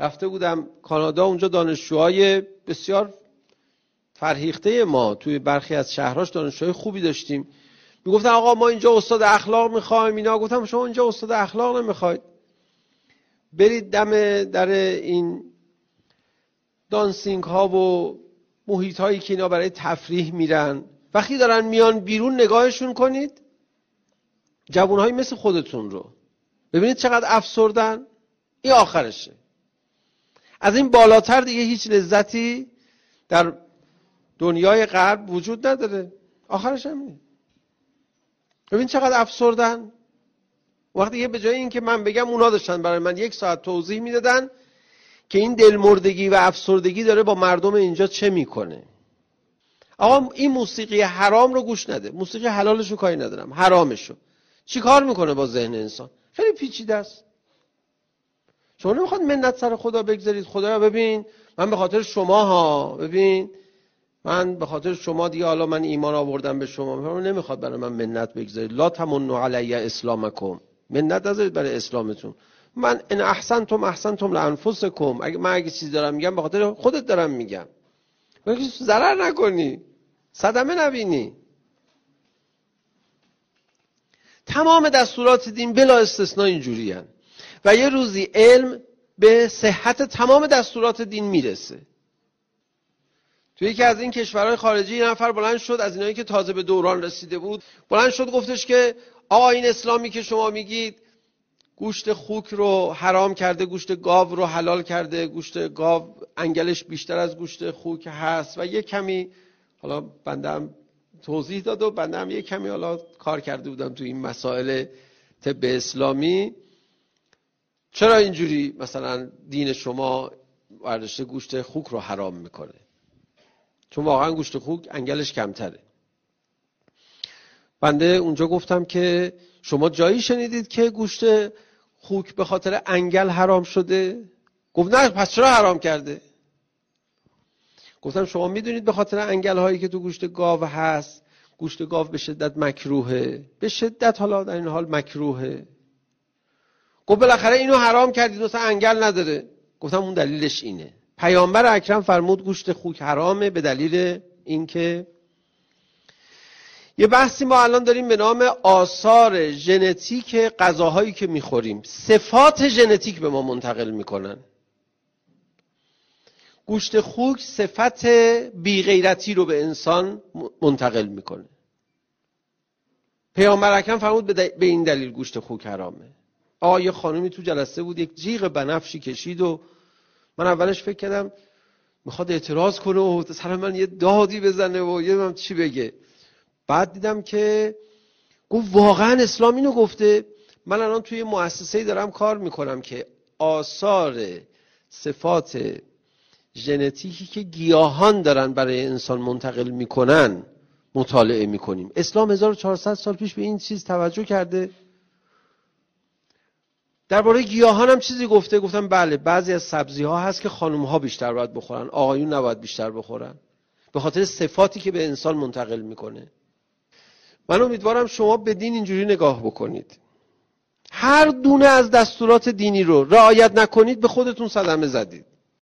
رفته بودم کانادا، اونجا دانشجوهای بسیار فرهیخته ما توی برخی از شهرهاش دانشجوهای خوبی داشتیم. میگفتن آقا ما اینجا استاد اخلاق میخوایم اینا. گفتم شما اینجا استاد اخلاق نمیخواید، برید دم در این دانسینگ ها و محیط هایی که اینا برای تفریح میرن، وقتی دارن میان بیرون نگاهشون کنید، جوانهایی مثل خودتون رو ببینید چقدر افسردن. این آخرشه. از این بالاتر دیگه هیچ لذتی در دنیای غرب وجود نداره. آخرش همینه. ببین چقدر افسردن. وقتی که به جای این که من بگم، اونا داشتن برای من 1 ساعت توضیح میدادن که این دلمردگی و افسردگی داره با مردم اینجا چه میکنه. آقا این موسیقی حرام رو گوش نده، موسیقی حلالش رو کاری ندارم، حرامشو چی کار میکنه با ذهن انسان؟ خیلی پیچیده است. شما نمیخواد منت سر خدا بگذارید. خدایا ببین من به خاطر شما ها، ببین من به خاطر شما دیگه حالا من ایمان آوردم به شما، نمیخواد برای من منت بگذارید. لا تمنوا علی اسلامکم، منت نذارید برای اسلامتون. من ان احسنتم احسنتم لانفسکم، اگه چیزی دارم میگم به خاطر خودت دارم میگم، ولی ضرر نکنی، صدمه نبینی. تمام دستورات دین بلا استثناء اینجوری هن. و یه روزی علم به صحت تمام دستورات دین میرسه. توی یکی از این کشورهای خارجی یه نفر بلند شد، از اینایی که تازه به دوران رسیده بود، بلند شد گفتش که آقا این اسلامی که شما میگید گوشت خوک رو حرام کرده، گوشت گاو رو حلال کرده، گوشت گاو انگلش بیشتر از گوشت خوک هست و یه کمی حالا بنده هم توضیح داد و بنده هم یه کمی حالا کار کرده بودم تو این مسائل طب اسلامی. چرا اینجوری مثلا دین شما برداشته گوشت خوک رو حرام میکنه؟ چون واقعا گوشت خوک انگلش کمتره. بنده اونجا گفتم که شما جایی شنیدید که گوشت خوک به خاطر انگل حرام شده؟ گفت نه، پس چرا حرام کرده؟ گفتم شما میدونید به خاطر انگل هایی که تو گوشت گاو هست، گوشت گاو به شدت مکروهه، به شدت حالا در این حال مکروهه. گفت بالاخره اینو حرام کردید مثلا انگل نداره. گفتم اون دلیلش اینه، پیامبر اکرم فرمود گوشت خوک حرامه به دلیل اینکه یه بحثی ما الان داریم به نام آثار ژنتیک غذاهایی که میخوریم. صفات ژنتیک به ما منتقل میکنن. گوشت خوک صفت بی‌غیرتی رو به انسان منتقل میکنه. پیامبر اکرم فرمود به این دلیل گوشت خوک حرامه. یه خانومی تو جلسه بود، یک جیغ بنفشی کشید و من اولش فکر کردم میخواد اعتراض کنه و سر من یه دادی بزنه و یه من چی بگه. بعد دیدم که گفت واقعا اسلام اینو گفته. من الان توی مؤسسه‌ای دارم کار میکنم که آثار صفات ژنتیکی که گیاهان دارن برای انسان منتقل میکنن مطالعه میکنیم. اسلام 1400 سال پیش به این چیز توجه کرده. درباره گیاهان هم چیزی گفته. گفتم بله، بعضی از سبزی ها هست که خانم ها بیشتر باید بخورن، آقایون نباید بیشتر بخورن، به خاطر صفاتی که به انسان منتقل میکنه. من امیدوارم شما به دین اینجوری نگاه بکنید. هر دونه از دستورات دینی رو رعایت نکنید به خودتون صدمه زدید.